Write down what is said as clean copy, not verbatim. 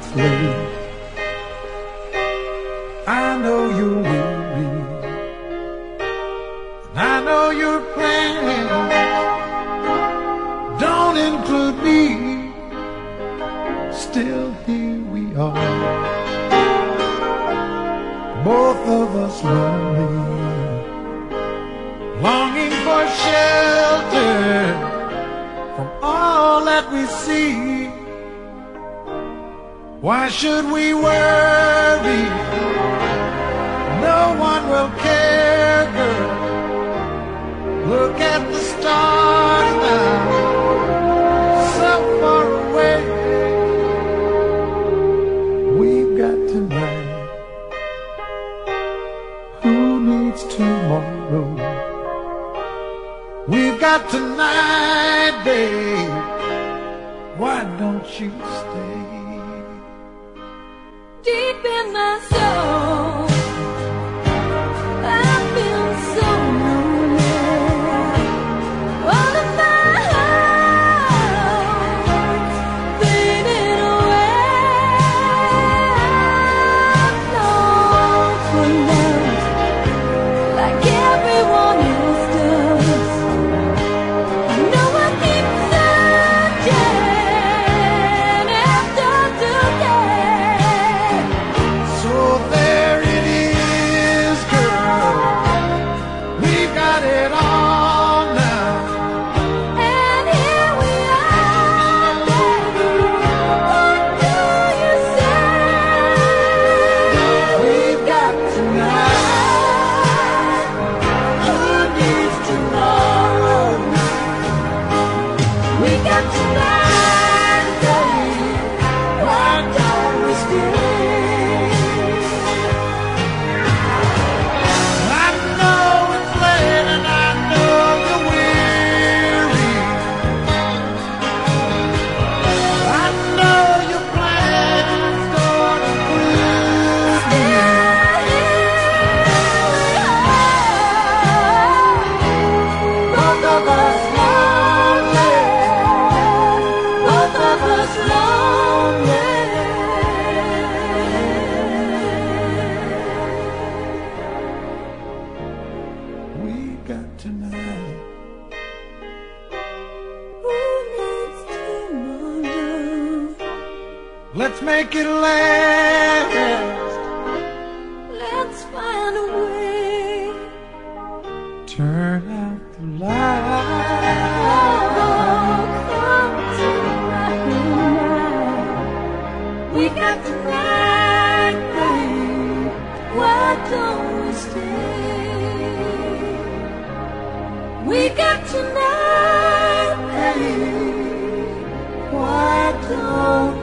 it's late. I know you're weary, and I know your plans don't include me. Still here we are, both of us lonely, longing for shelter from all that we see. Why should we worry? No one will care, girl. Look at the stars now, so far away. We've got tonight. Who needs tomorrow? We've got tonight, babe. Why don't you stay? Deep in my soul, I feel so lonely. All of my heart's fading away. I long for love like everyone else does. I know I keep searching after today. So there it is, girl. We've got it all now. And here we are, baby. What do you say? We've got tonight. Who needs tomorrow? We got tonight, baby. Why don't we stay? I know it's late and I know you're weary. I know your plans don't include me. Both of us lonely. Both of us lonely. We got tonight. Who needs tomorrow? Let's make it last. Let's find a way. Turn out the light. Oh, come tonight. We got tonight, babe. Why don't we stay? We got tonight, babe. Why don't